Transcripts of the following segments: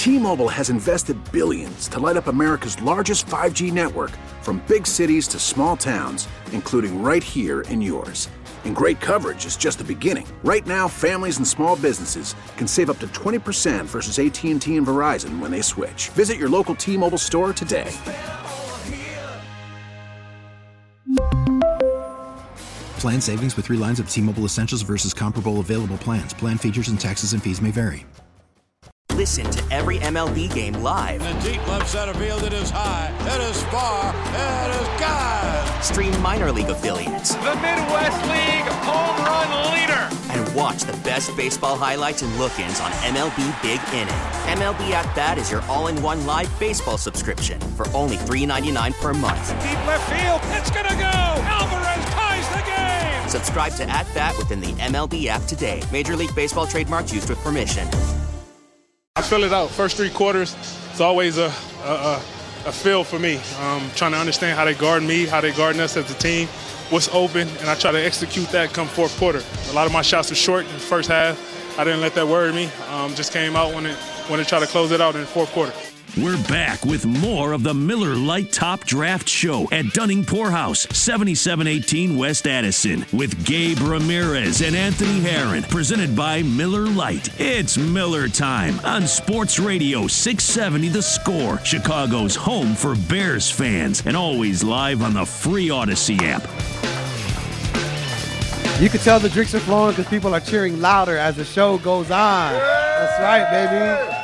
T-Mobile has invested billions to light up America's largest 5G network, from big cities to small towns, including right here in yours. And great coverage is just the beginning. Right now, families and small businesses can save up to 20% versus AT&T and Verizon when they switch. Visit your local T-Mobile store today. Plan savings with 3 lines of T-Mobile Essentials versus comparable available plans. Plan features and taxes and fees may vary. Listen to every MLB game live. In the deep left center field, it is high, it is far, it is gone. Stream minor league affiliates. The Midwest League home run leader. And watch the best baseball highlights and look-ins on MLB Big Inning. MLB At Bat is your all-in-one live baseball subscription for only $3.99 per month. Deep left field, it's gonna go. Alvarez ties the game. Subscribe to At Bat within the MLB app today. Major League Baseball trademarks used with permission. I fill it out. First 3 quarters, it's always a feel for me. Trying to understand how they guard me, how they guard us as a team, what's open, and I try to execute that come fourth quarter. A lot of my shots were short in the first half. I didn't let that worry me. Just came out when it tried to close it out in the fourth quarter. We're back with more of the Miller Lite Top Draft Show at Dunning Poorhouse, 7718 West Addison, with Gabe Ramirez and Anthony Herron, presented by Miller Lite. It's Miller time on Sports Radio 670 The Score, Chicago's home for Bears fans, and always live on the free Odyssey app. You can tell the drinks are flowing because people are cheering louder as the show goes on. That's right, baby.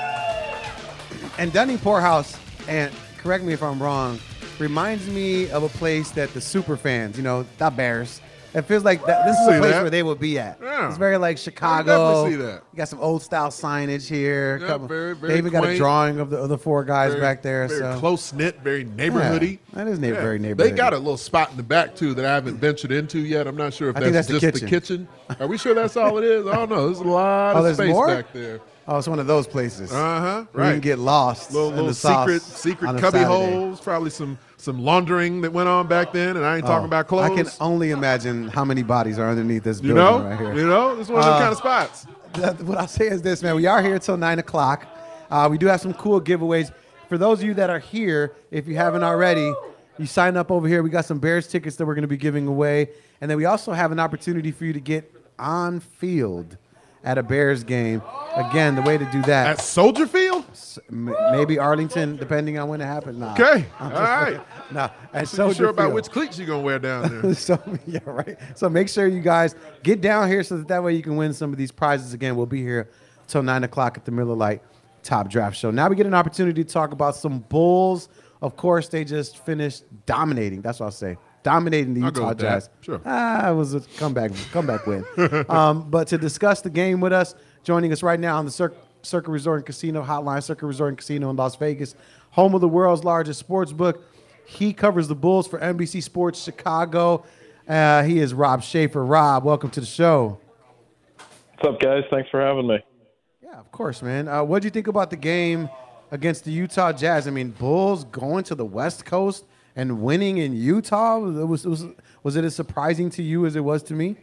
And Dunning Poorhouse, and correct me if I'm wrong, reminds me of a place that the super fans, the Bears, it feels like this is a place where they would be at. Yeah. It's very like Chicago. I definitely see that. You got some old style signage here. Yeah, very they even got a drawing of the 4 guys back there. Very close-knit, very neighborhoody. Yeah, that is very neighborhoody. They got a little spot in the back, too, that I haven't ventured into yet. I'm not sure if that's just the kitchen. Are we sure that's all it is? I don't know. There's a lot of space back there. Oh, it's one of those places. Right. Where you can get lost. Little secret cubby holes, probably some laundering that went on back then, and I ain't talking about clothes. I can only imagine how many bodies are underneath this building right here. It's one of those kind of spots. What I'll say is this, man. We are here till 9 o'clock. We do have some cool giveaways. For those of you that are here, if you haven't already, you sign up over here. We got some Bears tickets that we're going to be giving away. And then we also have an opportunity for you to get on field at a Bears game. Again, the way to do that. At Soldier Field? Maybe Arlington, depending on when it happens. Nah. Okay. All right. Nah. I'm not sure about which cleats you're going to wear down there. So make sure you guys get down here so that way you can win some of these prizes. Again, we'll be here till 9 o'clock at the Miller Lite Top Draft Show. Now we get an opportunity to talk about some Bulls. Of course, they just finished dominating. That's what I'll say. Dominating the Utah Jazz. Sure. It was a comeback win. But to discuss the game with us, joining us right now on the Circa Resort and Casino Hotline, Circa Resort and Casino in Las Vegas, home of the world's largest sports book. He covers the Bulls for NBC Sports Chicago. He is Rob Schaefer. Rob, welcome to the show. What's up, guys? Thanks for having me. Yeah, of course, man. What did you think about the game against the Utah Jazz? I mean, Bulls going to the West Coast and winning in Utah, was it as surprising to you as it was to me?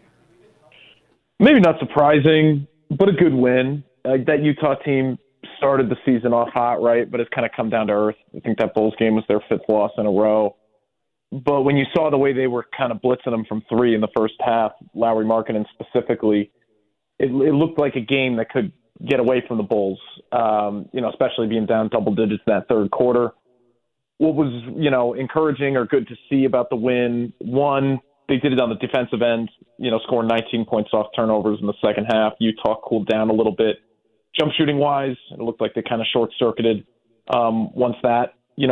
Maybe not surprising, but a good win. That Utah team started the season off hot, right? But it's kind of come down to earth. I think that Bulls game was their 5th loss in a row. But when you saw the way they were kind of blitzing them from 3 in the first half, Lauri Markkanen specifically, it looked like a game that could get away from the Bulls, especially being down double digits in that third quarter. What was, encouraging or good to see about the win, one, they did it on the defensive end, scoring 19 points off turnovers in the second half. Utah cooled down a little bit. Jump shooting wise, it looked like they kind of short-circuited once that,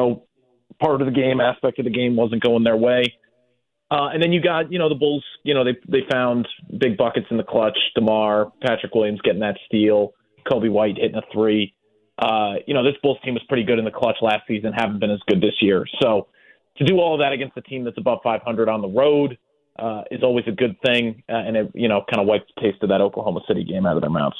part of the game, aspect of the game wasn't going their way. And then you got, the Bulls, they found big buckets in the clutch. DeMar, Patrick Williams getting that steal, Kobe White hitting a 3. This Bulls team was pretty good in the clutch last season, haven't been as good this year. So to do all of that against a team that's above 500 on the road is always a good thing, and it, kind of wiped the taste of that Oklahoma City game out of their mouths.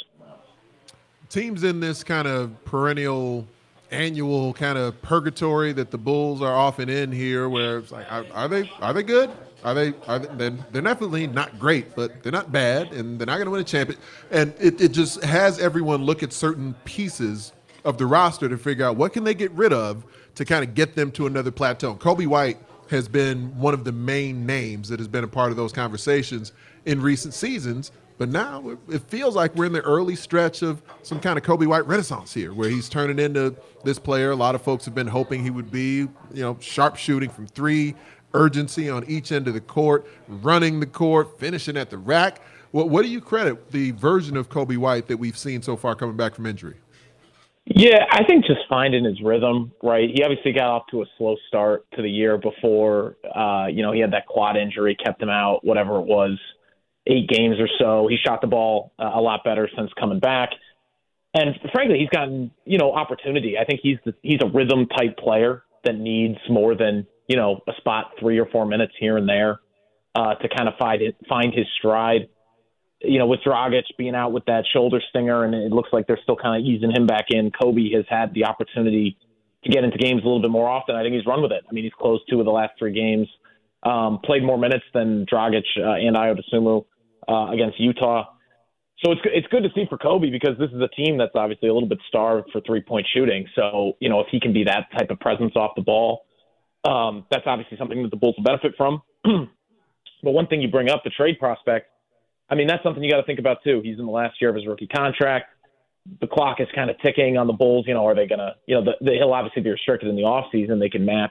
Teams in this kind of perennial, annual kind of purgatory that the Bulls are often in here, where it's like, are they good? They're definitely not great, but they're not bad, and they're not going to win a champion. And it just has everyone look at certain pieces of the roster to figure out what can they get rid of to kind of get them to another plateau. Coby White has been one of the main names that has been a part of those conversations in recent seasons. But now it feels like we're in the early stretch of some kind of Coby White renaissance here, where he's turning into this player a lot of folks have been hoping he would be, sharp shooting from three, urgency on each end of the court, running the court, finishing at the rack. What do you credit the version of Coby White that we've seen so far coming back from injury? Yeah, I think just finding his rhythm, right? He obviously got off to a slow start to the year before, he had that quad injury, kept him out, whatever it was, 8 games or so. He shot the ball a lot better since coming back. And frankly, he's gotten, opportunity. I think he's a rhythm type player that needs more than, a spot 3 or 4 minutes here and there to kind of find his stride. With Dragic being out with that shoulder stinger, and it looks like they're still kind of easing him back in, Coby has had the opportunity to get into games a little bit more often. I think he's run with it. I mean, he's closed 2 of the last 3 games, played more minutes than Dragic and Ayo Dosunmu against Utah. So it's good to see for Coby, because this is a team that's obviously a little bit starved for 3-point shooting. So, if he can be that type of presence off the ball, that's obviously something that the Bulls will benefit from. But one thing you bring up, the trade prospect, I mean, that's something you got to think about too. He's in the last year of his rookie contract. The clock is kind of ticking on the Bulls. Are they going to, he'll obviously be restricted in the offseason. They can match,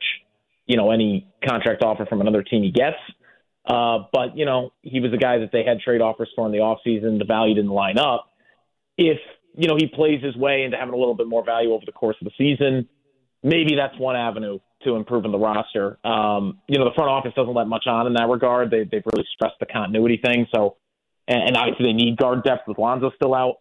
any contract offer from another team he gets. But, he was a guy that they had trade offers for in the offseason. The value didn't line up. If, he plays his way into having a little bit more value over the course of the season, maybe that's one avenue to improving the roster. The front office doesn't let much on in that regard. They've really stressed the continuity thing. So, and obviously they need guard depth with Lonzo still out.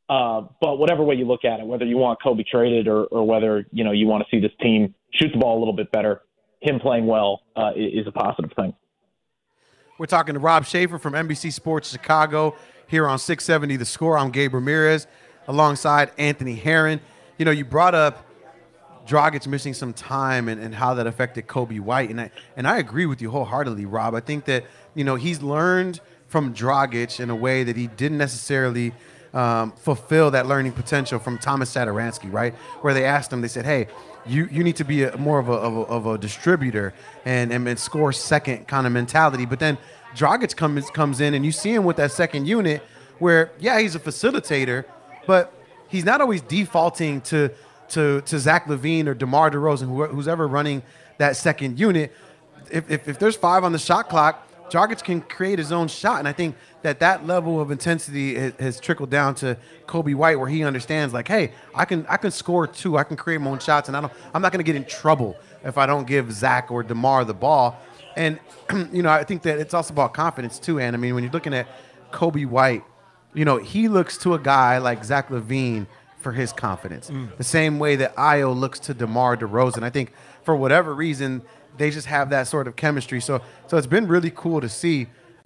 But whatever way you look at it, whether you want Coby traded or whether, you want to see this team shoot the ball a little bit better, him playing well is a positive thing. We're talking to Rob Schaefer from NBC Sports Chicago here on 670 The Score. I'm Gabe Ramirez alongside Anthony Herron. You brought up Dragic missing some time and how that affected Coby White. And I agree with you wholeheartedly, Rob. I think that, he's learned from Dragic in a way that he didn't necessarily fulfill that learning potential from Thomas Satoransky, right? Where they asked him, they said, hey, you need to be more of a distributor and score second kind of mentality. But then Dragic comes in and you see him with that second unit where, yeah, he's a facilitator, but he's not always defaulting to Zach LaVine or DeMar DeRozan, who's ever running that second unit. If there's 5 on the shot clock, Dragic can create his own shot, and I think that level of intensity has trickled down to Coby White, where he understands, like, hey, I can score 2, I can create my own shots, and I'm not going to get in trouble if I don't give Zach or DeMar the ball. And I think that it's also about confidence too. And I mean, when you're looking at Coby White, he looks to a guy like Zach LaVine for his confidence, the same way that Ayo looks to DeMar DeRozan. I think for whatever reason, they just have that sort of chemistry. So it's been really cool to see.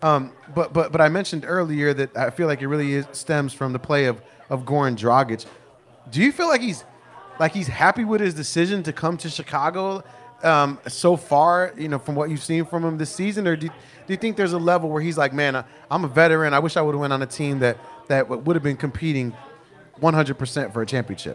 But I mentioned earlier that I feel like it really stems from the play of Goran Dragic. Do you feel like he's happy with his decision to come to Chicago so far, from what you've seen from him this season? Or do you think there's a level where he's like, man, I'm a veteran. I wish I would have went on a team that would have been competing 100% for a championship?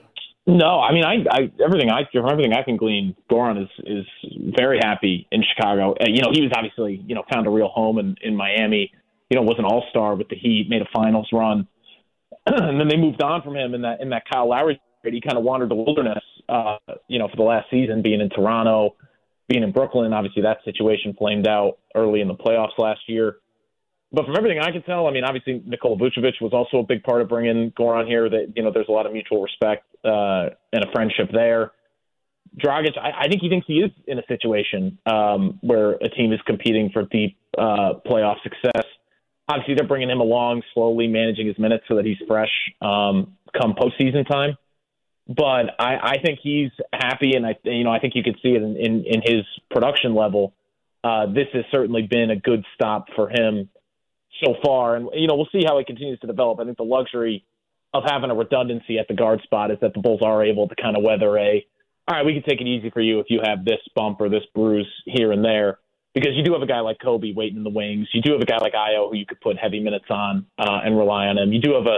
No, I mean, everything I can glean, Goran is very happy in Chicago. He was obviously, found a real home in Miami. Was an all-star with the Heat, made a finals run, and then they moved on from him in that Kyle Lowry trade. He kind of wandered the wilderness, for the last season, being in Toronto, being in Brooklyn. Obviously, that situation flamed out early in the playoffs last year. But from everything I can tell, I mean, obviously Nikola Vucevic was also a big part of bringing Goran here. That there's a lot of mutual respect and a friendship there. Dragic, I think he thinks he is in a situation where a team is competing for deep playoff success. Obviously, they're bringing him along slowly, managing his minutes so that he's fresh come postseason time. But I think he's happy, and I think you can see it in his production level. This has certainly been a good stop for him so far, and we'll see how it continues to develop. I think the luxury of having a redundancy at the guard spot is that the Bulls are able to kind of weather all right, we can take it easy for you if you have this bump or this bruise here and there, because you do have a guy like Coby waiting in the wings. You do have a guy like Ayo who you could put heavy minutes on and rely on him. You do have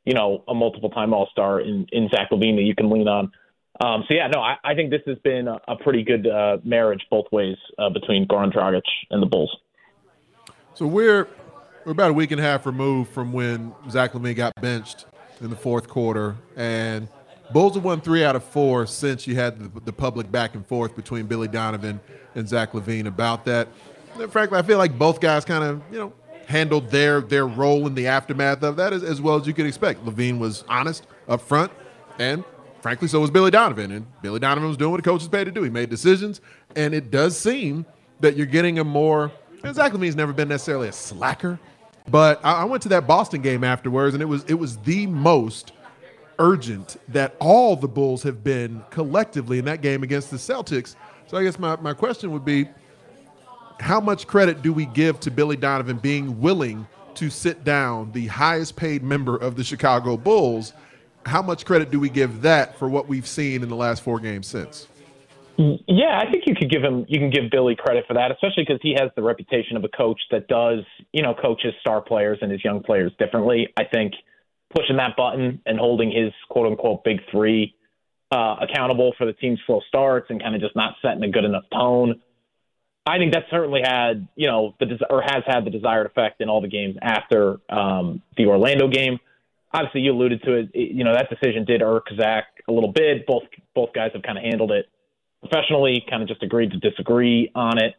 a multiple-time All-Star in Zach LaVine that you can lean on. I think this has been a pretty good marriage both ways between Goran Dragic and the Bulls. So we're about a week and a half removed from when Zach LaVine got benched in the fourth quarter, and Bulls have won 3 out of 4 since you had the public back and forth between Billy Donovan and Zach LaVine about that. And frankly, I feel like both guys kind of, handled their role in the aftermath of that as well as you could expect. LaVine was honest up front, and frankly, so was Billy Donovan. And Billy Donovan was doing what a coach is paid to do. He made decisions, and it does seem that you're getting a more – and Zach LaVine's never been necessarily a slacker, but I went to that Boston game afterwards, and it was the most urgent that all the Bulls have been collectively in that game against the Celtics. So I guess my question would be, how much credit do we give to Billy Donovan being willing to sit down the highest paid member of the Chicago Bulls? How much credit do we give that for what we've seen in the last 4 games since? Yeah, I think you can give Billy credit for that, especially because he has the reputation of a coach that does, coach his star players and his young players differently. I think pushing that button and holding his quote unquote big three accountable for the team's slow starts and kind of just not setting a good enough tone, I think that certainly had, has had the desired effect in all the games after the Orlando game. Obviously, you alluded to it. That decision did irk Zach a little bit. Both guys have kind of handled it professionally, kind of just agreed to disagree on it.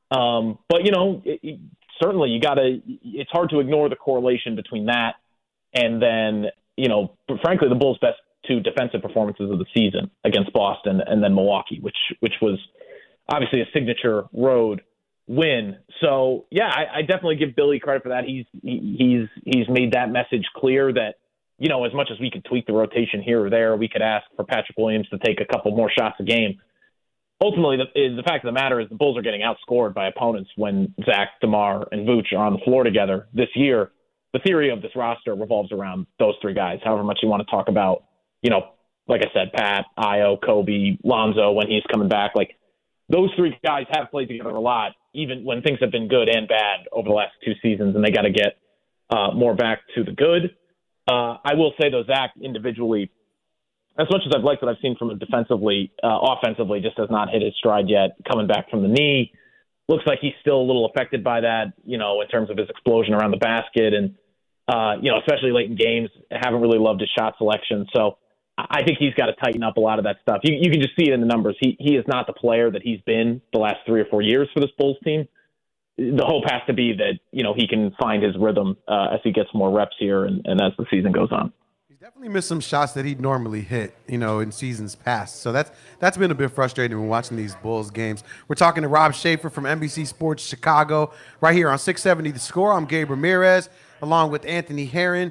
Certainly it's hard to ignore the correlation between that and then, frankly, the Bulls' best 2 defensive performances of the season against Boston and then Milwaukee, which was obviously a signature road win. So yeah, I definitely give Billy credit for that. He's made that message clear that, as much as we could tweak the rotation here or there, we could ask for Patrick Williams to take a couple more shots a game. Ultimately, the fact of the matter is the Bulls are getting outscored by opponents when Zach, DeMar, and Vooch are on the floor together this year. The theory of this roster revolves around those 3 guys, however much you want to talk about, like I said, Pat, Ayo, Kobe, Lonzo when he's coming back. Like, those 3 guys have played together a lot, even when things have been good and bad over the last 2 seasons, and they got to get more back to the good. I will say, though, Zach individually, as much as I've liked what I've seen from him defensively, offensively just has not hit his stride yet, coming back from the knee. Looks like he's still a little affected by that, in terms of his explosion around the basket and, especially late in games, haven't really loved his shot selection. So I think he's got to tighten up a lot of that stuff. You can just see it in the numbers. He is not the player that he's been the last 3 or 4 years for this Bulls team. The hope has to be that, he can find his rhythm as he gets more reps here and as the season goes on. He's definitely missed some shots that he'd normally hit, in seasons past. So that's been a bit frustrating when watching these Bulls games. We're talking to Rob Schaefer from NBC Sports Chicago right here on 670 The Score. I'm Gabe Ramirez along with Anthony Herron.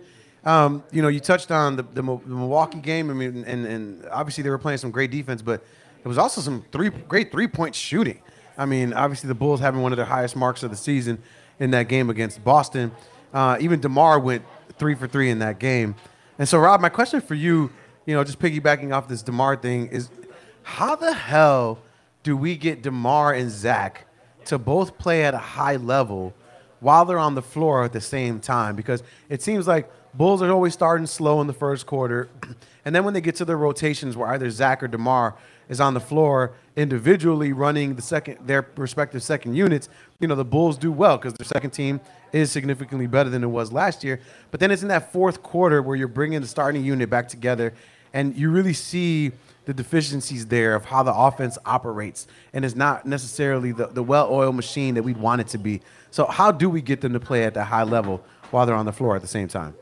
You touched on the Milwaukee game. I mean, and obviously they were playing some great defense, but it was also some great three-point shooting. I mean, obviously the Bulls having one of their highest marks of the season in that game against Boston. Even DeMar went 3 for 3 in that game. And so, Rob, my question for you, just piggybacking off this DeMar thing is, how the hell do we get DeMar and Zach to both play at a high level while they're on the floor at the same time? Because it seems like Bulls are always starting slow in the first quarter, and then when they get to their rotations where either Zach or DeMar is on the floor individually running their respective second units, the Bulls do well because their second team is significantly better than it was last year. But then it's in that fourth quarter where you're bringing the starting unit back together, and you really see the deficiencies there of how the offense operates, and it's not necessarily the well-oiled machine that we'd want it to be. So how do we get them to play at that high level while they're on the floor at the same time?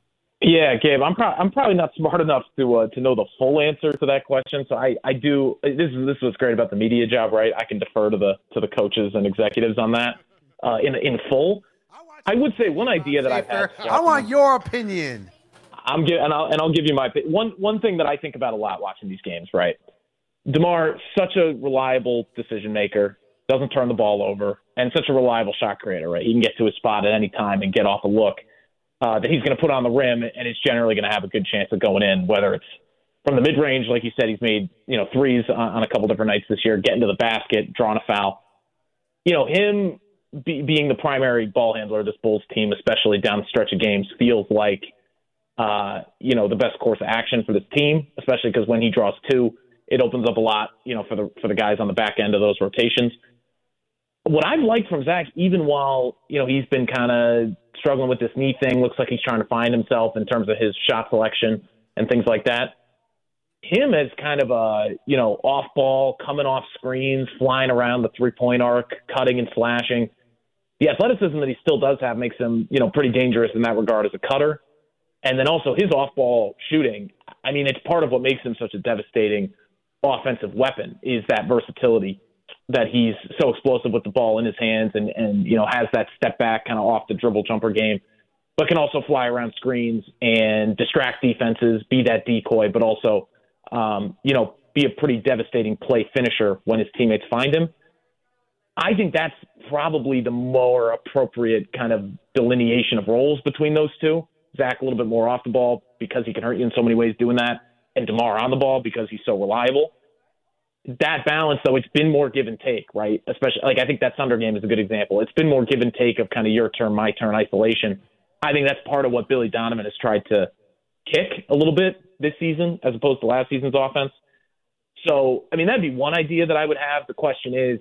Yeah, Gabe, I'm probably not smart enough to know the full answer to that question. So I do. This is what's great about the media job, right? I can defer to the coaches and executives on that in full. I would say one idea that I've had. I want your opinion. I'll give you my opinion. One thing that I think about a lot watching these games, right? DeMar, such a reliable decision maker, doesn't turn the ball over, and such a reliable shot creator, right? He can get to his spot at any time and get off a look that he's going to put on the rim, and it's generally going to have a good chance of going in, whether it's from the mid-range, like you said, he's made threes on a couple different nights this year, getting to the basket, drawing a foul. Him being the primary ball handler of this Bulls team, especially down the stretch of games, feels like the best course of action for this team, especially because when he draws two, it opens up a lot, for the guys on the back end of those rotations. What I've liked from Zach, even while, he's been kind of struggling with this knee thing, looks like he's trying to find himself in terms of his shot selection and things like that. Him as kind of a, off ball, coming off screens, flying around the 3-point arc, cutting and slashing. The athleticism that he still does have makes him, pretty dangerous in that regard as a cutter. And then also his off-ball shooting, it's part of what makes him such a devastating offensive weapon is that versatility, that he's so explosive with the ball in his hands and has that step back kind of off the dribble jumper game, but can also fly around screens and distract defenses, be that decoy, but also, be a pretty devastating play finisher when his teammates find him. I think that's probably the more appropriate kind of delineation of roles between those two. Zach a little bit more off the ball because he can hurt you in so many ways doing that, and DeMar on the ball because he's so reliable. That balance, though, it's been more give and take, right? Especially, I think that Thunder game is a good example. It's been more give and take of kind of your turn, my turn isolation. I think that's part of what Billy Donovan has tried to kick a little bit this season as opposed to last season's offense. So, that'd be one idea that I would have. The question is,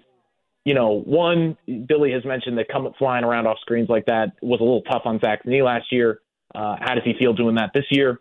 one, Billy has mentioned that flying around off screens like that was a little tough on Zach's knee last year. How does he feel doing that this year?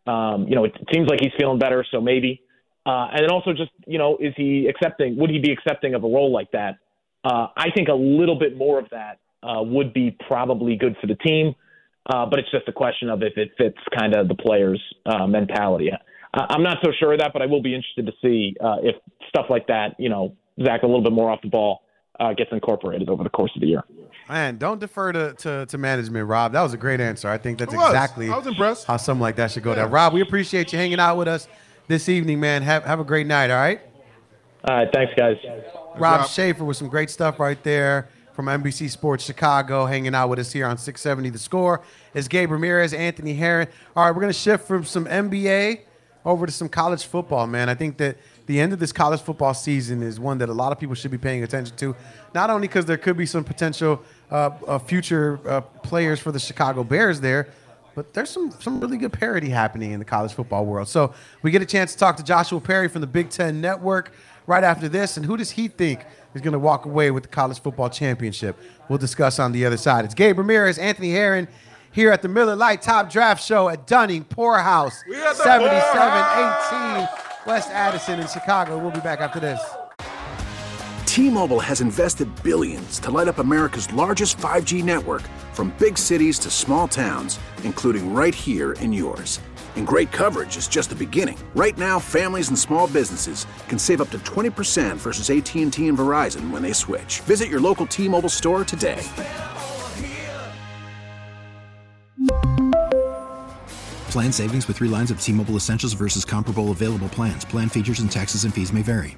It seems like he's feeling better, so maybe. And then also just, would he be accepting of a role like that? I think a little bit more of that would be probably good for the team, but it's just a question of if it fits kind of the player's mentality. I'm not so sure of that, but I will be interested to see if stuff like that, Zach a little bit more off the ball, gets incorporated over the course of the year. Man, don't defer to management, Rob. That was a great answer. I think that's exactly I was impressed. How something like that should go down. Rob, we appreciate you hanging out with us this evening, man. Have a great night, all right? All right, thanks, guys. Rob Schaefer with some great stuff right there from NBC Sports Chicago, hanging out with us here on 670 The Score. It's Gabe Ramirez, Anthony Herron. All right, we're going to shift from some NBA over to some college football, man. I think that the end of this college football season is one that a lot of people should be paying attention to, not only because there could be some potential future players for the Chicago Bears there, but there's some really good parity happening in the college football world. So we get a chance to talk to Joshua Perry from the Big Ten Network right after this, and who does he think is going to walk away with the college football championship? We'll discuss on the other side. It's Gabe Ramirez, Anthony Herron, here at the Miller Lite Top Draft Show at Dunning Poorhouse, 7718 West Addison in Chicago. We'll be back after this. T-Mobile has invested billions to light up America's largest 5G network, from big cities to small towns, including right here in yours. And great coverage is just the beginning. Right now, families and small businesses can save up to 20% versus AT&T and Verizon when they switch. Visit your local T-Mobile store today. Plan savings with 3 lines of T-Mobile Essentials versus comparable available plans. Plan features and taxes and fees may vary.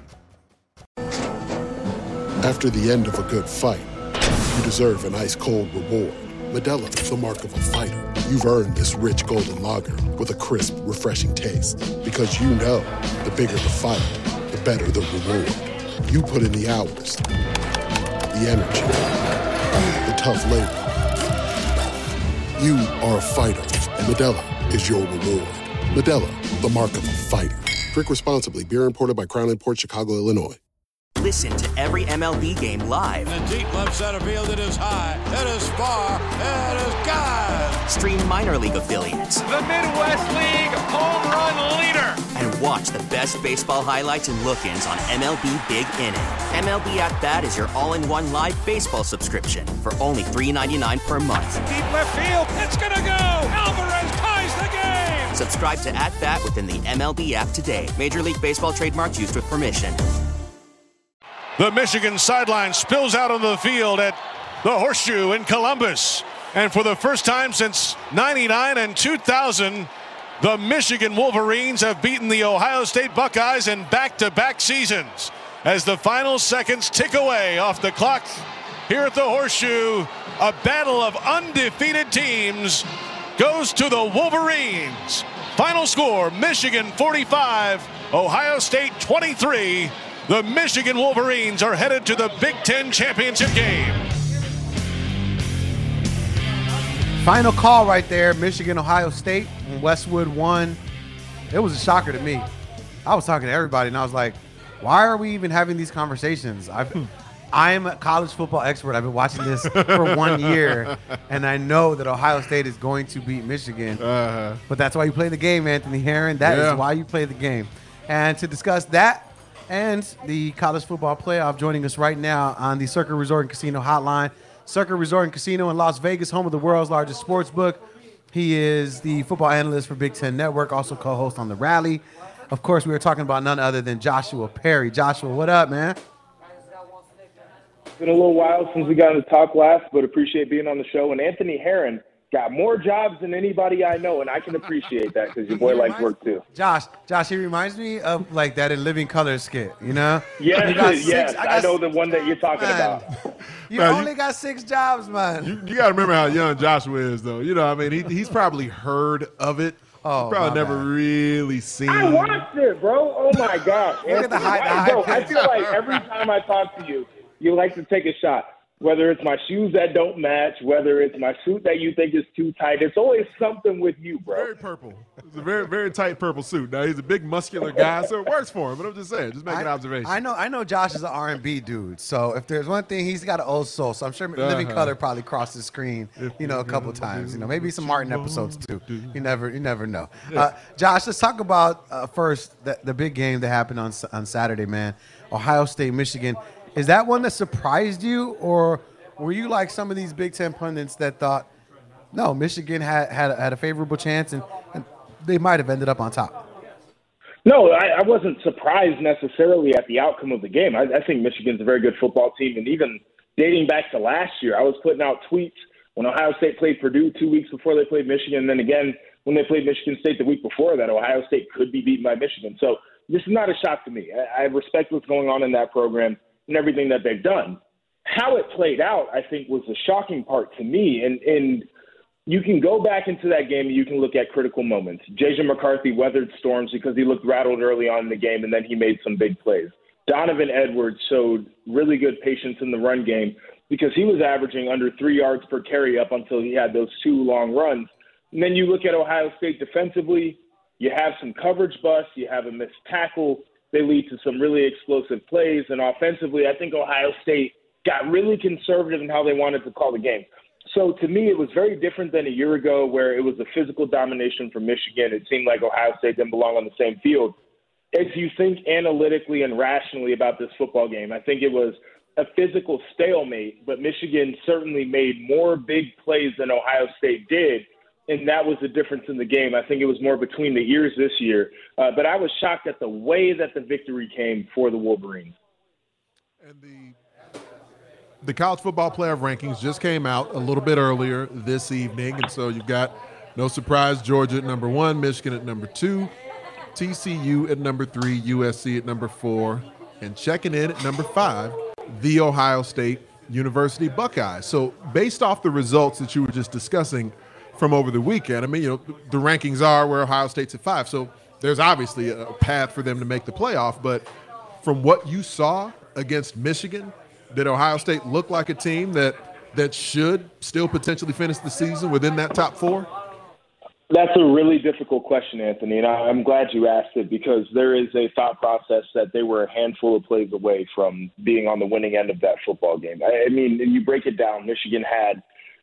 After the end of a good fight, you deserve an ice-cold reward. Modelo is the mark of a fighter. You've earned this rich golden lager with a crisp, refreshing taste. Because you know, the bigger the fight, the better the reward. You put in the hours, the energy, the tough labor. You are a fighter, and Modelo is your reward. Modelo, the mark of a fighter. Drink responsibly. Beer imported by Crown Imports, Chicago, Illinois. Listen to every MLB game live. In the deep left center field, it is high, it is far, it is gone. Stream minor league affiliates. The Midwest League home run leader. And watch the best baseball highlights and look-ins on MLB Big Inning. MLB At Bat is your all-in-one live baseball subscription for only $3.99 per month. Deep left field, it's gonna go. Alvarez ties the game. Subscribe to At Bat within the MLB app today. Major League Baseball trademarks used with permission. The Michigan sideline spills out on the field at the Horseshoe in Columbus. And for the first time since 99 and 2000, the Michigan Wolverines have beaten the Ohio State Buckeyes in back-to-back seasons. As the final seconds tick away off the clock here at the Horseshoe, a battle of undefeated teams goes to the Wolverines. Final score, Michigan 45, Ohio State 23. The Michigan Wolverines are headed to the Big Ten championship game. Final call right there. Michigan, Ohio State. Westwood won. It was a shocker to me. I was talking to everybody, and I was like, why are we even having these conversations? I'm a college football expert. I've been watching this for 1 year, and I know that Ohio State is going to beat Michigan. But that's why you play the game, Anthony Herron. That is why you play the game. And to discuss that and the college football playoff, joining us right now on the Circa Resort and Casino Hotline. Circa Resort and Casino in Las Vegas, home of the world's largest sports book. He is the football analyst for Big Ten Network, also co-host on The Rally. Of course, we were talking about none other than Joshua Perry. Joshua, what up, man? It's been a little while since we got to talk last, but appreciate being on the show. And Anthony Herron got more jobs than anybody I know, and I can appreciate that because your boy likes work too. Josh, he reminds me of like that In Living Color skit, you know? Yes, I know the one that you're talking about. You only got 6 jobs, man. You got to remember how young Joshua is, though. You know, I mean, he's probably heard of it. Oh, he's probably never really seen. I watched it, bro. Oh my gosh! Look at the high bro, I feel like every time I talk to you, you like to take a shot. Whether it's my shoes that don't match, whether it's my suit that you think is too tight, it's always something with you, bro. Very purple. It's a very, very tight purple suit. Now, he's a big, muscular guy, so it works for him. But I'm just saying, just making an observation. I know Josh is an R&B dude, so if there's one thing, he's got an old soul. So I'm sure Living Color probably crossed the screen, a couple times. Maybe some Martin episodes, too. You never know. Josh, let's talk about first the big game that happened on Saturday, man. Ohio State, Michigan. Is that one that surprised you, or were you like some of these Big Ten pundits that thought, no, Michigan had a favorable chance and they might have ended up on top? No, I wasn't surprised necessarily at the outcome of the game. I think Michigan's a very good football team, and even dating back to last year, I was putting out tweets when Ohio State played Purdue 2 weeks before they played Michigan, and then again when they played Michigan State the week before that, Ohio State could be beaten by Michigan. So this is not a shock to me. I respect what's going on in that program and everything that they've done. How it played out, I think, was the shocking part to me. And you can go back into that game and you can look at critical moments. J.J. McCarthy weathered storms because he looked rattled early on in the game, and then he made some big plays. Donovan Edwards showed really good patience in the run game because he was averaging under 3 yards per carry up until he had those 2 long runs. And then you look at Ohio State defensively, you have some coverage busts, you have a missed tackle. They lead to some really explosive plays. And offensively, I think Ohio State got really conservative in how they wanted to call the game. So to me, it was very different than a year ago where it was a physical domination from Michigan. It seemed like Ohio State didn't belong on the same field. As you think analytically and rationally about this football game, I think it was a physical stalemate, but Michigan certainly made more big plays than Ohio State did. And that was the difference in the game. I think it was more between the ears this year. But I was shocked at the way that the victory came for the Wolverines. And the college football playoff rankings just came out a little bit earlier this evening. And so you've got, no surprise, Georgia at number 1, Michigan at number 2, TCU at number 3, USC at number 4, and checking in at number 5, the Ohio State University Buckeyes. So based off the results that you were just discussing from over the weekend, I mean, the rankings are where Ohio State's at 5. So there's obviously a path for them to make the playoff. But from what you saw against Michigan, did Ohio State look like a team that should still potentially finish the season within that top 4? That's a really difficult question, Anthony, and I'm glad you asked it because there is a thought process that they were a handful of plays away from being on the winning end of that football game. I mean, and you break it down, Michigan had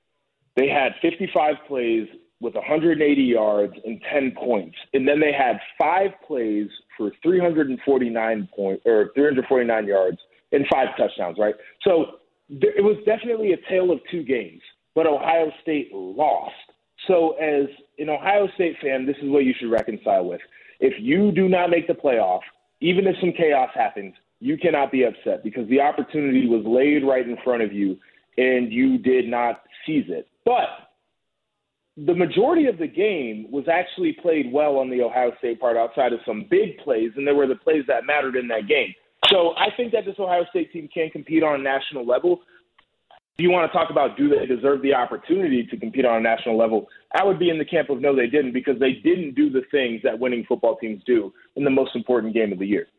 55 plays with 180 yards and 10 points, and then they had 5 plays for 349 yards and 5 touchdowns, right? So it was definitely a tale of 2 games, but Ohio State lost. So as an Ohio State fan, this is what you should reconcile with. If you do not make the playoff, even if some chaos happens, you cannot be upset because the opportunity was laid right in front of you and you did not seize it. But the majority of the game was actually played well on the Ohio State part outside of some big plays, and there were the plays that mattered in that game. So I think that this Ohio State team can compete on a national level. If you want to talk about do they deserve the opportunity to compete on a national level, I would be in the camp of no, they didn't, because they didn't do the things that winning football teams do in the most important game of the year.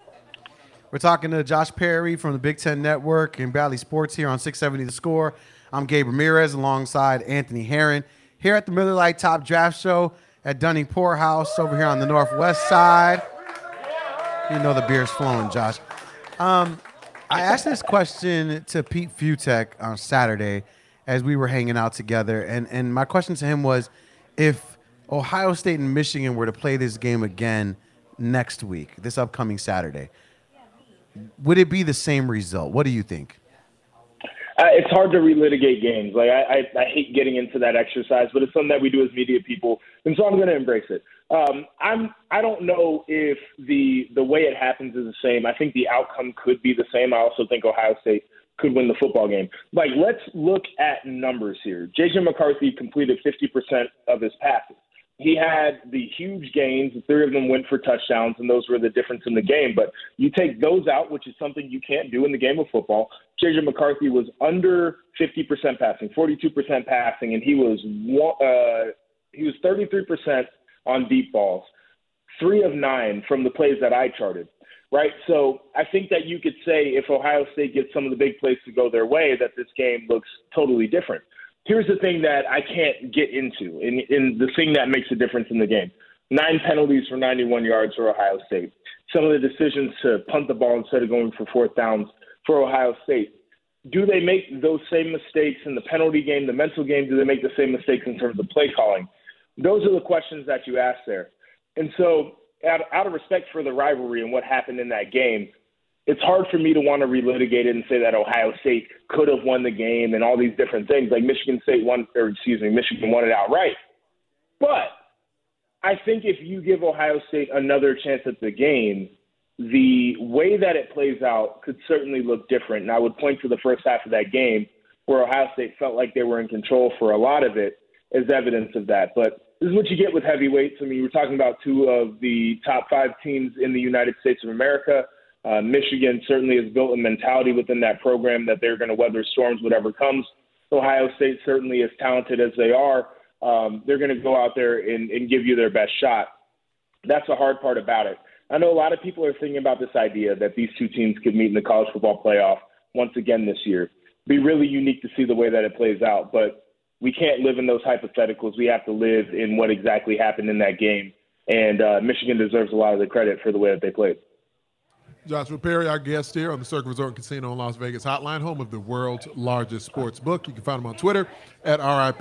We're talking to Josh Perry from the Big Ten Network and Bally Sports here on 670 The Score. I'm Gabe Ramirez alongside Anthony Herron here at the Miller Lite Top Draft Show at Dunning Poorhouse over here on the northwest side. You know the beer's flowing, Josh. I asked this question to Pete Futek on Saturday as we were hanging out together, and my question to him was, if Ohio State and Michigan were to play this game again next week, this upcoming Saturday, would it be the same result? What do you think? It's hard to relitigate games. Like I hate getting into that exercise, but it's something that we do as media people, and so I'm going to embrace it. I don't know if the way it happens is the same. I think the outcome could be the same. I also think Ohio State could win the football game. Like, let's look at numbers here. J.J. McCarthy completed 50% of his passes. He had the huge gains. 3 of them went for touchdowns, and those were the difference in the game. But you take those out, which is something you can't do in the game of football. J.J. McCarthy was under 50% passing, 42% passing, and he was 33% on deep balls, 3 of 9 from the plays that I charted, right? So I think that you could say if Ohio State gets some of the big plays to go their way, that this game looks totally different. Here's the thing that I can't get into, and the thing that makes a difference in the game. 9 penalties for 91 yards for Ohio State. Some of the decisions to punt the ball instead of going for 4th downs for Ohio State. Do they make those same mistakes in the penalty game, the mental game? Do they make the same mistakes in terms of play calling? Those are the questions that you ask there. And so out of respect for the rivalry and what happened in that game, it's hard for me to want to relitigate it and say that Ohio State could have won the game and all these different things. Like Michigan won it outright. But I think if you give Ohio State another chance at the game, the way that it plays out could certainly look different. And I would point to the first half of that game where Ohio State felt like they were in control for a lot of it as evidence of that. But this is what you get with heavyweights. I mean, we're talking about 2 of the top 5 teams in the United States of America. Michigan certainly has built a mentality within that program that they're going to weather storms, whatever comes. Ohio State, certainly as talented as they are, they're going to go out there and give you their best shot. That's the hard part about it. I know a lot of people are thinking about this idea that these 2 teams could meet in the college football playoff once again this year. It'd be really unique to see the way that it plays out, but we can't live in those hypotheticals. We have to live in what exactly happened in that game, and Michigan deserves a lot of the credit for the way that they played. Joshua Perry, our guest here on the Circa Resort and Casino in Las Vegas Hotline, home of the world's largest sports book. You can find him on Twitter at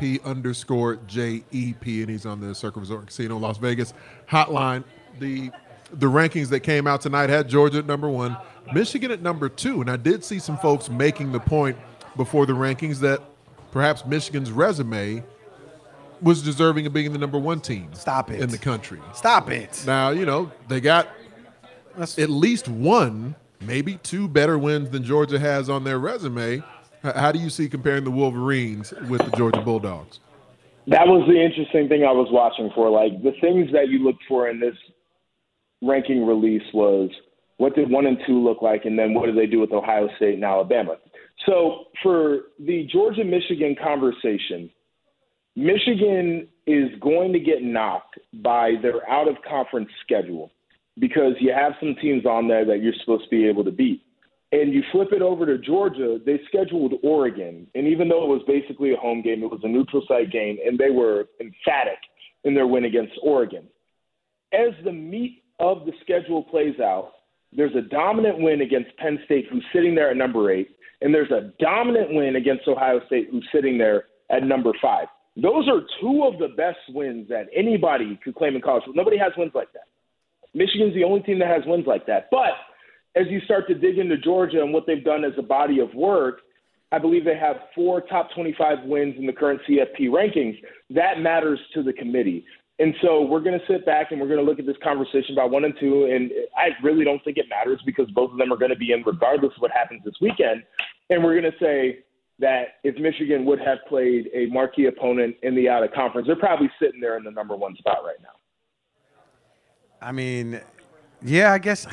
RIP_JEP, and he's on the Circa Resort and Casino in Las Vegas Hotline. The rankings that came out tonight had Georgia at number 1, Michigan at number 2, and I did see some folks making the point before the rankings that perhaps Michigan's resume was deserving of being the number 1 team in the country. Stop it. Now, you know, they got at least 1, maybe 2 better wins than Georgia has on their resume. How do you see comparing the Wolverines with the Georgia Bulldogs? That was the interesting thing I was watching for. Like, the things that you looked for in this ranking release was what did 1 and 2 look like, and then what did they do with Ohio State and Alabama? So for the Georgia-Michigan conversation, Michigan is going to get knocked by their out-of-conference schedule because you have some teams on there that you're supposed to be able to beat. And you flip it over to Georgia, they scheduled Oregon. And even though it was basically a home game, it was a neutral site game, and they were emphatic in their win against Oregon. As the meat of the schedule plays out, there's a dominant win against Penn State, who's sitting there at number 8, and there's a dominant win against Ohio State, who's sitting there at number 5. Those are 2 of the best wins that anybody could claim in college. Nobody has wins like that. Michigan's the only team that has wins like that. But as you start to dig into Georgia and what they've done as a body of work, I believe they have 4 top 25 wins in the current CFP rankings. That matters to the committee. And so we're going to sit back and we're going to look at this conversation about 1 and 2. And I really don't think it matters because both of them are going to be in regardless of what happens this weekend. And we're going to say that if Michigan would have played a marquee opponent in the out-of-conference, they're probably sitting there in the number 1 spot right now. I mean, yeah, I guess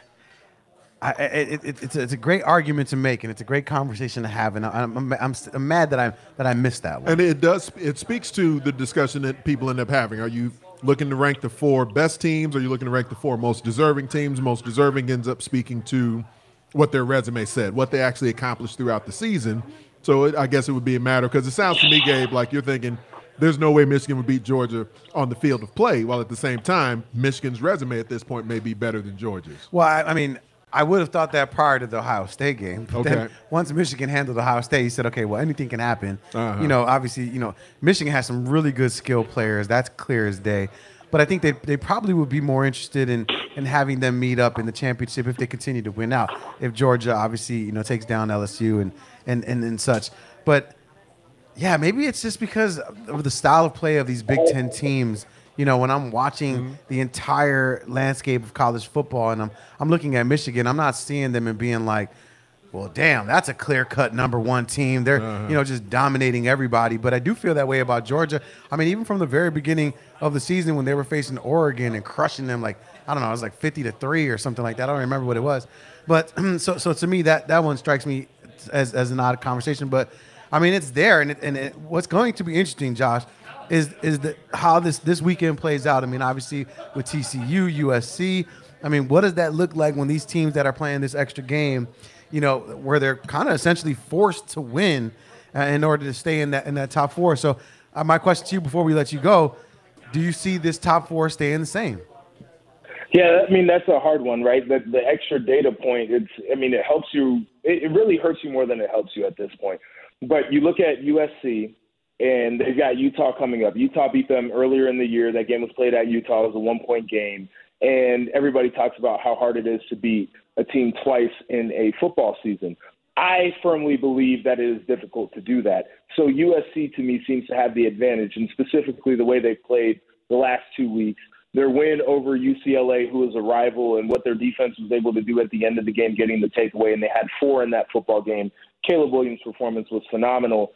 it's a great argument to make, and it's a great conversation to have. And I'm mad that I missed that one. And it speaks to the discussion that people end up having. Are you looking to rank the 4 best teams? Or are you looking to rank the 4 most deserving teams? Most deserving ends up speaking to what their resume said, what they actually accomplished throughout the season. So I guess it would be a matter, because it sounds to me, Gabe, like you're thinking there's no way Michigan would beat Georgia on the field of play, while at the same time, Michigan's resume at this point may be better than Georgia's. Well, I mean, I would have thought that prior to the Ohio State game. But then once Michigan handled Ohio State, he said, okay, well, anything can happen. Obviously, Michigan has some really good skill players. That's clear as day. But I think they probably would be more interested in having them meet up in the championship if they continue to win out. If Georgia obviously, takes down LSU and such. But yeah, maybe it's just because of the style of play of these Big Ten teams. When I'm watching the entire landscape of college football and I'm looking at Michigan, I'm not seeing them and being like, well, damn, that's a clear-cut number one team. They're, just dominating everybody. But I do feel that way about Georgia. I mean, even from the very beginning of the season when they were facing Oregon and crushing them, like, I don't know, it was like 50-3 or something like that. I don't remember what it was. But so to me, that one strikes me as an odd conversation. But I mean, it's there, and what's going to be interesting, Josh, is how this weekend plays out. I mean, obviously with TCU, USC. I mean, what does that look like when these teams that are playing this extra game, where they're kind of essentially forced to win in order to stay in that top four? So my question to you before we let you go: do you see this top four staying the same? Yeah, I mean, that's a hard one, right? The extra data point, it helps you. It really hurts you more than it helps you at this point. But you look at USC, and they've got Utah coming up. Utah beat them earlier in the year. That game was played at Utah. It was a 1-point game. And everybody talks about how hard it is to beat a team twice in a football season. I firmly believe that it is difficult to do that. So USC, to me, seems to have the advantage, and specifically the way they've played the last 2 weeks. Their win over UCLA, who is a rival, and what their defense was able to do at the end of the game, getting the takeaway, and they had 4 in that football game. Caleb Williams' performance was phenomenal.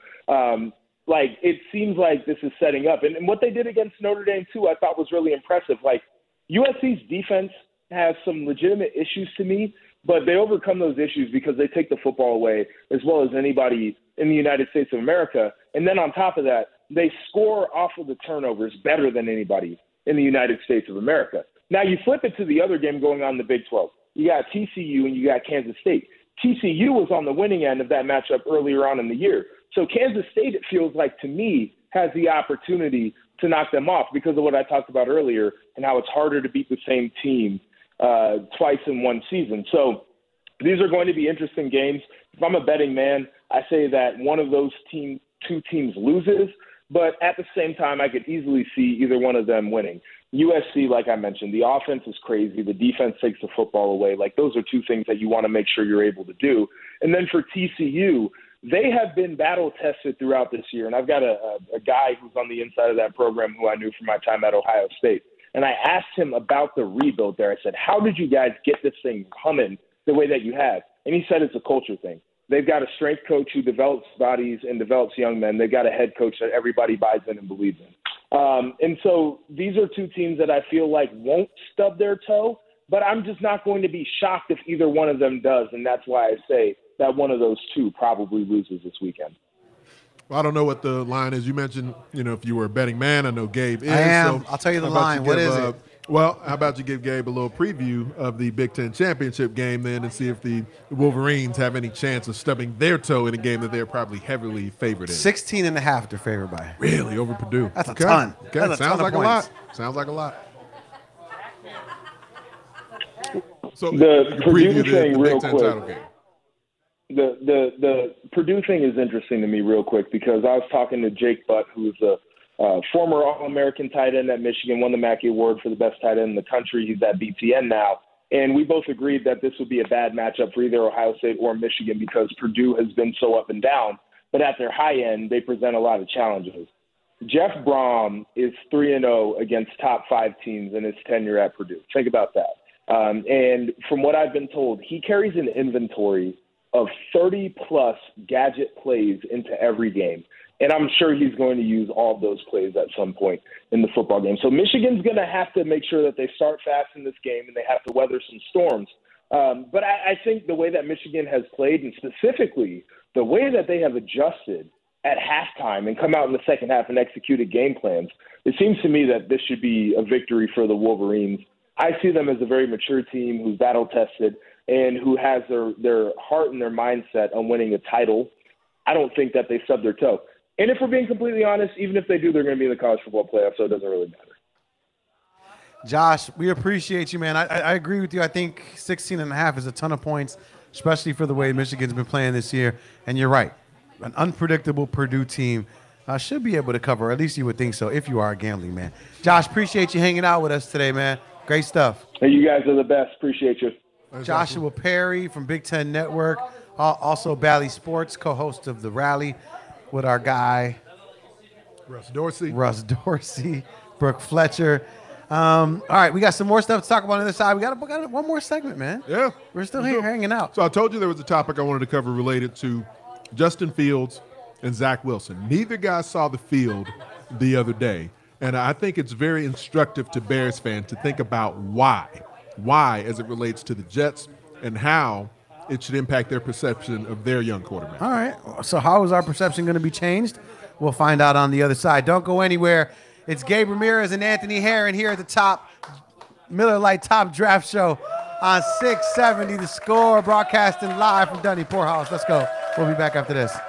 It seems like this is setting up. And what they did against Notre Dame, too, I thought was really impressive. USC's defense has some legitimate issues to me, but they overcome those issues because they take the football away as well as anybody in the United States of America. And then on top of that, they score off of the turnovers better than anybody in the United States of America. Now you flip it to the other game going on in the Big 12. You got TCU and you got Kansas State. TCU was on the winning end of that matchup earlier on in the year. So Kansas State, it feels like to me, has the opportunity to knock them off because of what I talked about earlier and how it's harder to beat the same team twice in one season. So these are going to be interesting games. If I'm a betting man, I say that one of those two teams loses, but at the same time, I could easily see either one of them winning. USC, like I mentioned, the offense is crazy. The defense takes the football away. Those are two things that you want to make sure you're able to do. And then for TCU, they have been battle-tested throughout this year. And I've got a guy who's on the inside of that program who I knew from my time at Ohio State. And I asked him about the rebuild there. I said, how did you guys get this thing humming the way that you have? And he said it's a culture thing. They've got a strength coach who develops bodies and develops young men. They've got a head coach that everybody buys in and believes in. And so these are two teams that I feel like won't stub their toe, but I'm just not going to be shocked if either one of them does. And that's why I say that one of those two probably loses this weekend. Well, I don't know what the line is. You mentioned, if you were a betting man, I know Gabe is. I am. So I'll tell you the line. What is it? Well, how about you give Gabe a little preview of the Big Ten championship game then and see if the Wolverines have any chance of stubbing their toe in a game that they're probably heavily favored in. 16.5 they're favored by. Really? Over Purdue? That's a ton. Okay. That's Sounds like points. Sounds like a lot. So the Purdue thing, real Big Ten title quick. game. The Purdue thing is interesting to me real quick because I was talking to Jake Butt, who's a former All-American tight end at Michigan, won the Mackey Award for the best tight end in the country. He's at BTN now. And we both agreed that this would be a bad matchup for either Ohio State or Michigan because Purdue has been so up and down. But at their high end, they present a lot of challenges. Jeff Brom is 3-0 against top 5 teams in his tenure at Purdue. Think about that. And from what I've been told, he carries an inventory of 30-plus gadget plays into every game. And I'm sure he's going to use all of those plays at some point in the football game. So Michigan's going to have to make sure that they start fast in this game and they have to weather some storms. But I think the way that Michigan has played, and specifically the way that they have adjusted at halftime and come out in the second half and executed game plans, it seems to me that this should be a victory for the Wolverines. I see them as a very mature team who's battle-tested and who has their heart and their mindset on winning a title. I don't think that they stub their toe. And if we're being completely honest, even if they do, they're going to be in the college football playoff, so it doesn't really matter. Josh, we appreciate you, man. I agree with you. I think 16.5 is a ton of points, especially for the way Michigan's been playing this year. And you're right. An unpredictable Purdue team should be able to cover, or at least you would think so, if you are a gambling man. Josh, appreciate you hanging out with us today, man. Great stuff. Hey, you guys are the best. Appreciate you. Joshua Perry from Big Ten Network, also Bally Sports, co-host of The Rally with our guy Russ Dorsey, Brooke Fletcher. All right, we got some more stuff to talk about on the other side. We got one more segment, man. Yeah. We're still here hanging out. So I told you there was a topic I wanted to cover related to Justin Fields and Zach Wilson. Neither guy saw the field the other day, and I think it's very instructive to Bears fans to think about why as it relates to the Jets and how it should impact their perception of their young quarterback. All right, so how is our perception going to be changed? We'll find out on the other side. Don't go anywhere. It's Gabe Ramirez and Anthony Herron here at the top Miller Lite Top Draft Show on 670 The Score, broadcasting live from Dunning Poorhouse. Let's go. We'll be back after this.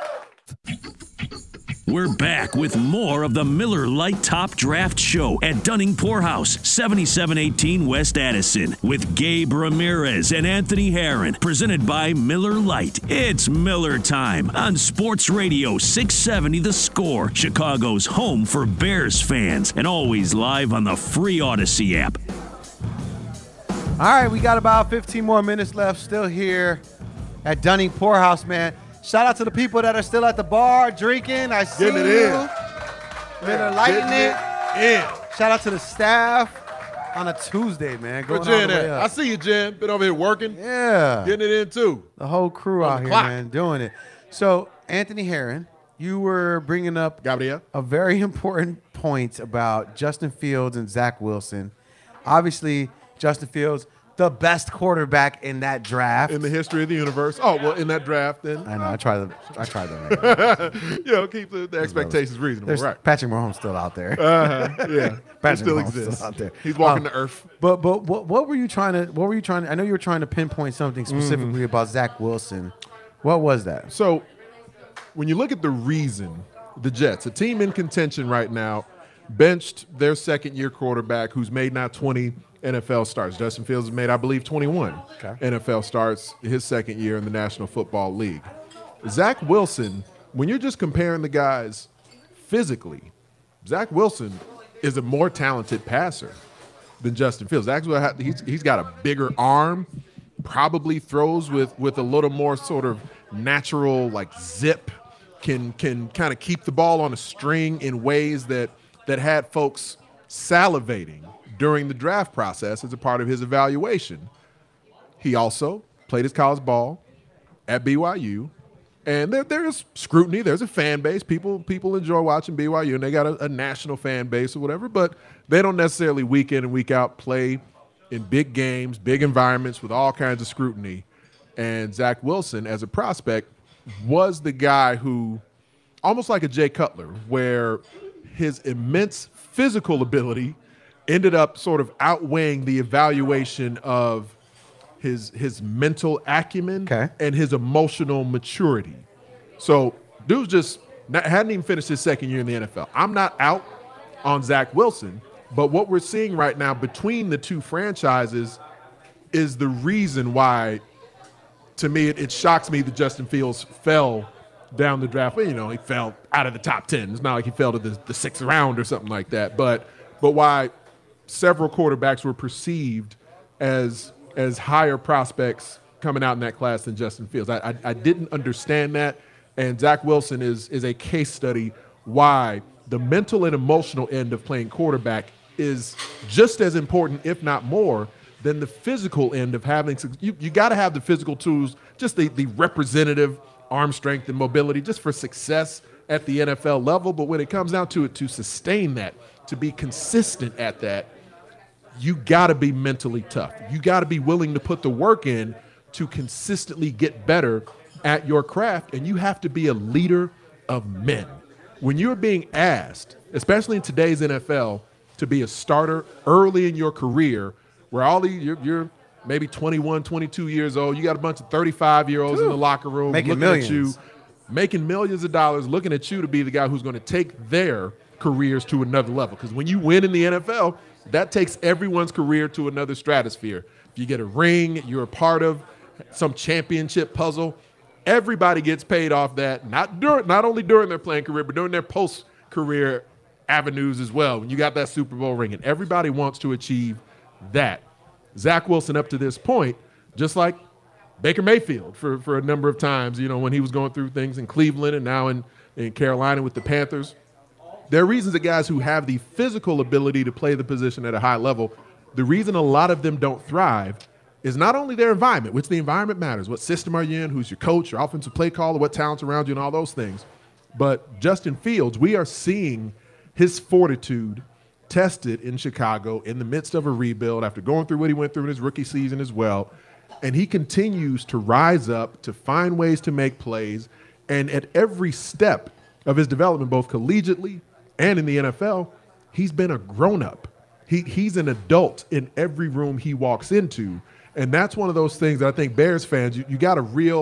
We're back with more of the Miller Lite Top Draft Show at Dunning Poorhouse, 7718 West Addison, with Gabe Ramirez and Anthony Herron, presented by Miller Lite. It's Miller time on Sports Radio 670 The Score, Chicago's home for Bears fans, and always live on the free Odyssey app. All right, we got about 15 more minutes left, still here at Dunning Poorhouse, man. Shout out to the people that are still at the bar drinking. I see Getting it you. in. Miller lighting it. In. Shout out to the staff on a Tuesday, man. Where Going Jen all the way at? up. I see you, Jen. Been over here working. Yeah. Getting it in, too. The whole crew On out the here, clock. man, doing it. So, Anthony Herron, you were bringing up Gabriel. a very important point about Justin Fields and Zach Wilson. Obviously, Justin Fields, the best quarterback in that draft. In the history of the universe. Oh, well, in that draft, then. I know. I tried that. Keep the expectations reasonable, There's right. Patrick Mahomes still out there. Yeah. Patrick He still Mahomes exists. still out there. He's walking the earth. But what were you trying to? I know you were trying to pinpoint something specifically about Zach Wilson. What was that? So, when you look at the reason the Jets, a team in contention right now, benched their second-year quarterback who's made now 20 NFL starts. Justin Fields has made, I believe, 21 NFL starts his second year in the National Football League. Zach Wilson, when you're just comparing the guys physically, Zach Wilson is a more talented passer than Justin Fields. He's got a bigger arm, probably throws with a little more sort of natural like zip, can kind of keep the ball on a string in ways that had folks salivating during the draft process as a part of his evaluation. He also played his college ball at BYU, and there's scrutiny. There's a fan base. People enjoy watching BYU, and they got a national fan base or whatever, but they don't necessarily week in and week out play in big games, big environments with all kinds of scrutiny. And Zach Wilson, as a prospect, was the guy who, almost like a Jay Cutler, where his immense physical ability ended up sort of outweighing the evaluation of his mental acumen and his emotional maturity. So dude's hadn't even finished his second year in the NFL. I'm not out on Zach Wilson, but what we're seeing right now between the two franchises is the reason why, to me, it shocks me that Justin Fields fell down the draft. Well, he fell out of the top 10. It's not like he fell to the sixth round or something like that. But why several quarterbacks were perceived as higher prospects coming out in that class than Justin Fields. I didn't understand that, and Zach Wilson is a case study why the mental and emotional end of playing quarterback is just as important, if not more, than the physical end of having – you got to have the physical tools, just the representative arm strength and mobility just for success at the NFL level. But when it comes down to it, to sustain that, to be consistent at that, you got to be mentally tough. You got to be willing to put the work in to consistently get better at your craft, and you have to be a leader of men. When you're being asked, especially in today's NFL, to be a starter early in your career, where you're maybe 21, 22 years old, you got a bunch of 35-year-olds in the locker room making looking millions at you, making millions of dollars, looking at you to be the guy who's going to take their careers to another level. Because when you win in the NFL, that takes everyone's career to another stratosphere. If you get a ring, you're a part of some championship puzzle, everybody gets paid off that, not only during their playing career, but during their post-career avenues as well. When you got that Super Bowl ring, and everybody wants to achieve that. Zach Wilson, up to this point, just like Baker Mayfield for a number of times, when he was going through things in Cleveland and now in Carolina with the Panthers, there are reasons that guys who have the physical ability to play the position at a high level, the reason a lot of them don't thrive is not only their environment, which the environment matters. What system are you in? Who's your coach, your offensive play caller, what talent's around you, and all those things. But Justin Fields, we are seeing his fortitude tested in Chicago in the midst of a rebuild after going through what he went through in his rookie season as well. And he continues to rise up, to find ways to make plays. And at every step of his development, both collegiately and in the NFL, he's been a grown-up. He's an adult in every room he walks into. And that's one of those things that I think Bears fans, you got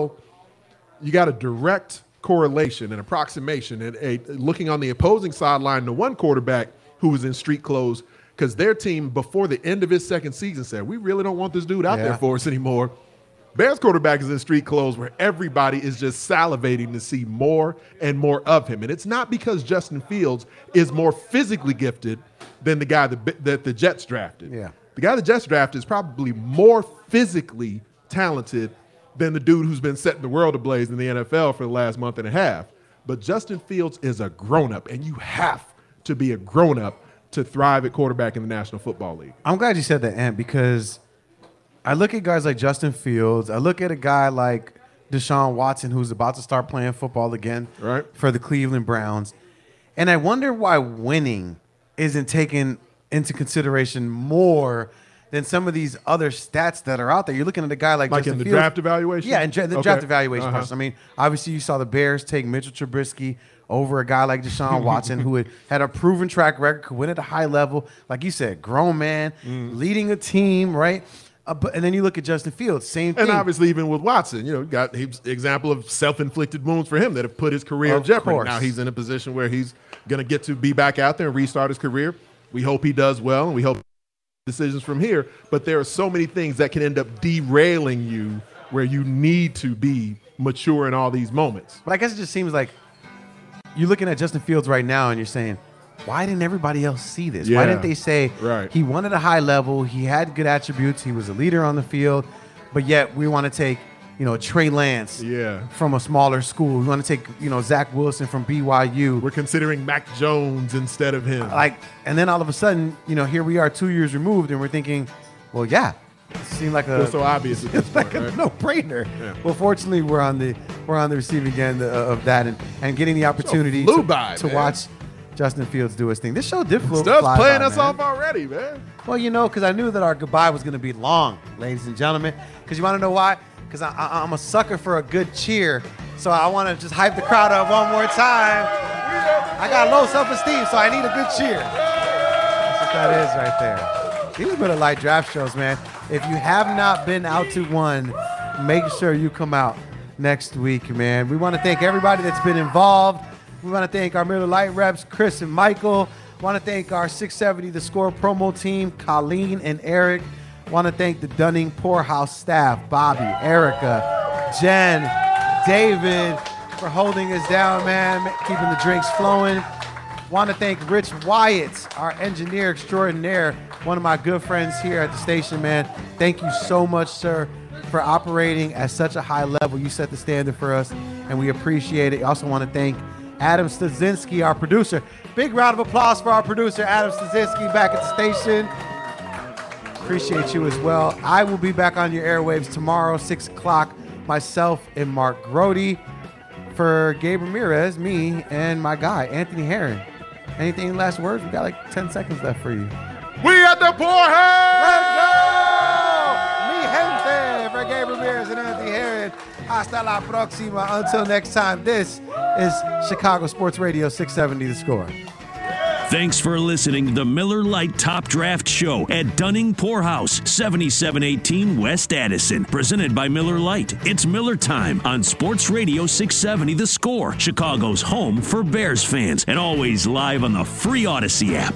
a direct correlation and approximation and looking on the opposing sideline to one quarterback who was in street clothes because their team before the end of his second season said, we really don't want this dude out there for us anymore. Bears quarterback is in street clothes where everybody is just salivating to see more and more of him. And it's not because Justin Fields is more physically gifted than the guy that the Jets drafted. Yeah. The guy the Jets drafted is probably more physically talented than the dude who's been setting the world ablaze in the NFL for the last month and a half. But Justin Fields is a grown-up, and you have to be a grown-up to thrive at quarterback in the National Football League. I'm glad you said that, Ant, because I look at guys like Justin Fields. I look at a guy like Deshaun Watson, who's about to start playing football again for the Cleveland Browns. And I wonder why winning isn't taken into consideration more than some of these other stats that are out there. You're looking at a guy like Justin in the Fields. draft evaluation? Yeah, in the draft evaluation process. I mean, obviously you saw the Bears take Mitchell Trubisky over a guy like Deshaun Watson who had a proven track record, could win at a high level. Like you said, grown man, leading a team, right? And then you look at Justin Fields, same thing. And obviously even with Watson, got his example of self-inflicted wounds for him that have put his career in jeopardy. Course. Now he's in a position where he's going to get to be back out there and restart his career. We hope he does well, and we hope decisions from here. But there are so many things that can end up derailing you where you need to be mature in all these moments. But I guess it just seems like you're looking at Justin Fields right now and you're saying, why didn't everybody else see this? Yeah. Why didn't they say he won at a high level, he had good attributes, he was a leader on the field, but yet we want to take, Trey Lance from a smaller school. We want to take, Zach Wilson from BYU. We're considering Mac Jones instead of him. And then all of a sudden, here we are 2 years removed and we're thinking, well, yeah, it seemed like feels so obvious at this point, a no-brainer. Yeah. Well, fortunately, we're on the receiving end of that and getting the opportunity to watch Justin Fields do his thing. This show did fly Stuff's playing by, us man. off already, man. Well, because I knew that our goodbye was going to be long, ladies and gentlemen. Because you want to know why? Because I'm a sucker for a good cheer. So I want to just hype the crowd up one more time. I got low self-esteem, so I need a good cheer. That's what that is right there. These are Miller Lite draft shows, man. If you have not been out to one, make sure you come out next week, man. We want to thank everybody that's been involved. We want to thank our Miller Lite reps, Chris and Michael. Want to thank our 670 The Score promo team, Colleen and Eric. Want to thank the Dunning-Poorhouse staff, Bobby, Erica, Jen, David, for holding us down, man, keeping the drinks flowing. Want to thank Rich Wyatt, our engineer extraordinaire, one of my good friends here at the station, man. Thank you so much, sir, for operating at such a high level. You set the standard for us, and we appreciate it. I also want to thank Adam Stasinski, our producer. Big round of applause for our producer, Adam Stasinski, back at the station. Appreciate you as well. I will be back on your airwaves tomorrow, 6 o'clock, myself and Mark Grody. For Gabe Ramirez, me, and my guy, Anthony Herron. Anything last words? We got like 10 seconds left for you. We at the Poorhouse! Let's go! Mi gente! For Gabe Ramirez and Anthony Herron. Hasta la próxima. Until next time, this is Chicago Sports Radio 670 The Score. Thanks for listening to the Miller Lite Top Draft Show at Dunning Poorhouse, 7718 West Addison. Presented by Miller Lite. It's Miller time on Sports Radio 670 The Score, Chicago's home for Bears fans, and always live on the free Odyssey app.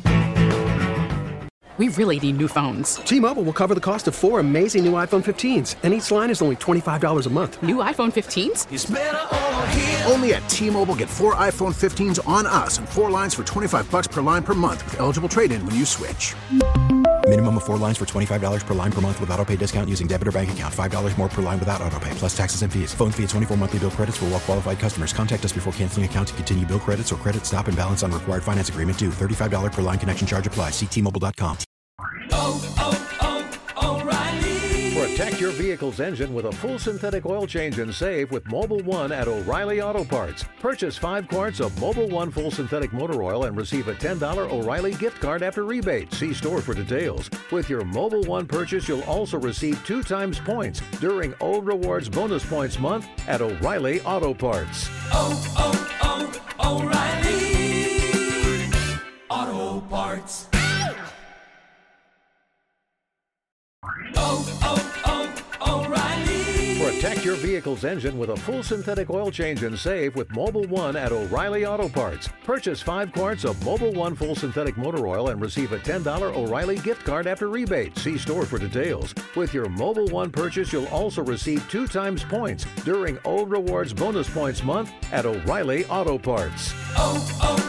We really need new phones. T-Mobile will cover the cost of 4 amazing new iPhone 15s, and each line is only $25 a month. New iPhone 15s? It's better over here. Only at T-Mobile, get 4 iPhone 15s on us and 4 lines for $25 per line per month with eligible trade-in when you switch. Minimum of 4 lines for $25 per line per month with autopay discount using debit or bank account. $5 more per line without autopay, plus taxes and fees. Phone fee at 24 monthly bill credits for well-qualified customers. Contact us before canceling account to continue bill credits or credit stop and balance on required finance agreement due. $35 per line connection charge applies. See T-Mobile.com. O'Reilly. Protect your vehicle's engine with a full synthetic oil change and save with Mobil 1 at O'Reilly Auto Parts. Purchase 5 quarts of Mobil 1 full synthetic motor oil and receive a $10 O'Reilly gift card after rebate. See store for details. With your Mobil 1 purchase, you'll also receive 2 times points during Old Rewards Bonus Points Month at O'Reilly Auto Parts. O'Reilly Auto Parts. O'Reilly. Protect your vehicle's engine with a full synthetic oil change and save with Mobil 1 at O'Reilly Auto Parts. Purchase 5 quarts of Mobil 1 full synthetic motor oil and receive a $10 O'Reilly gift card after rebate. See store for details. With your Mobil 1 purchase, you'll also receive 2 times points during Old Rewards Bonus Points Month at O'Reilly Auto Parts.